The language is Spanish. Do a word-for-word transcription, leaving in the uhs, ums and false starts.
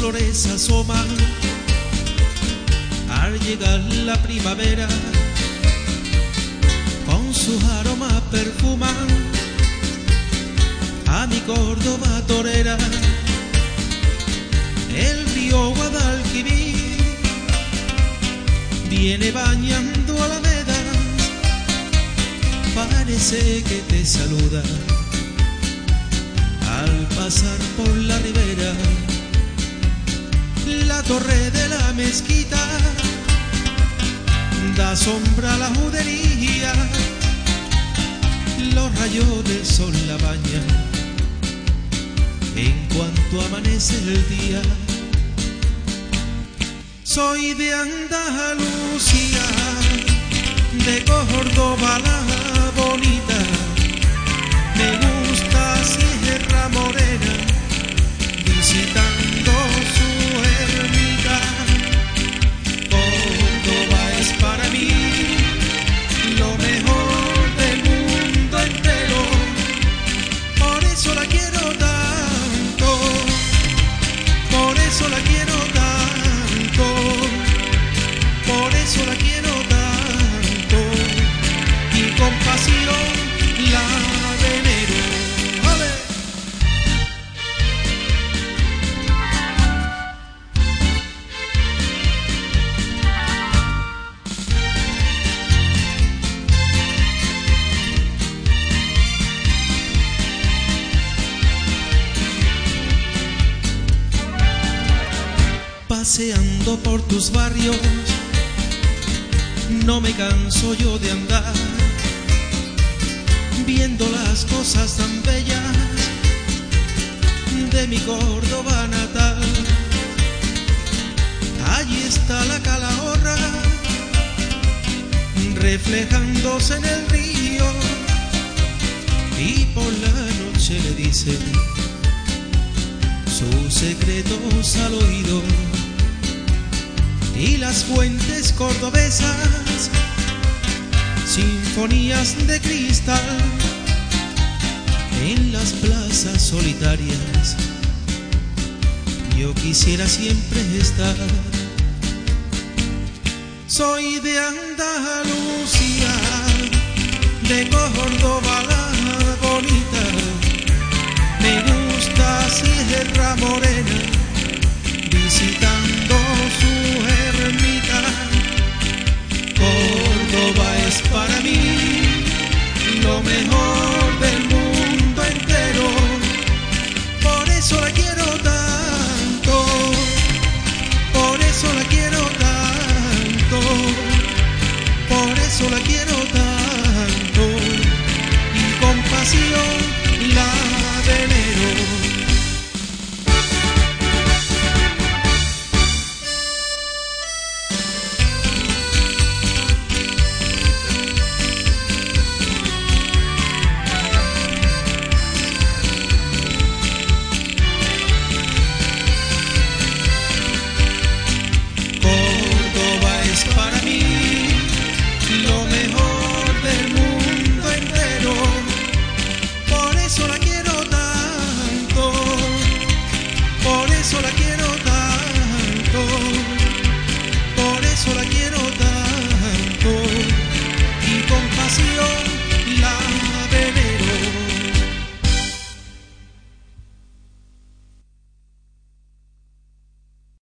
flores asoman al llegar la primavera, con sus aromas perfuman a mi Córdoba torera. El río Guadalquivir viene bañando alamedas, parece que te saluda al pasar por la ribera. La torre de la mezquita da sombra a la judería, los rayos del sol la bañan en cuanto amanece el día. Soy de Andalucía, de Córdoba la bonita, me gusta Sierra Morena, visitando su ermita. Córdoba es para mí lo mejor del mundo entero, por eso la quiero tanto, por eso la quiero tanto, por eso la quiero tanto, y con pasión la venero. ¡Ale! Paseando por tus barrios, no me canso yo de andar, viendo las cosas tan bellas de mi Córdoba natal. Allí está la Calahorra, reflejándose en el río, y por la noche le dice sus secretos al oído. Y las fuentes cordobesas, sinfonías de cristal, en las plazas solitarias yo quisiera siempre estar. Soy de Andalucía, de Córdoba la bonita, me gusta Sierra Morena, visitando su ermita. Córdoba es para mí lo mejor del mundo entero, por eso la quiero tanto, por eso la quiero tanto, por eso la quiero tanto, y con pasión la venero. Sola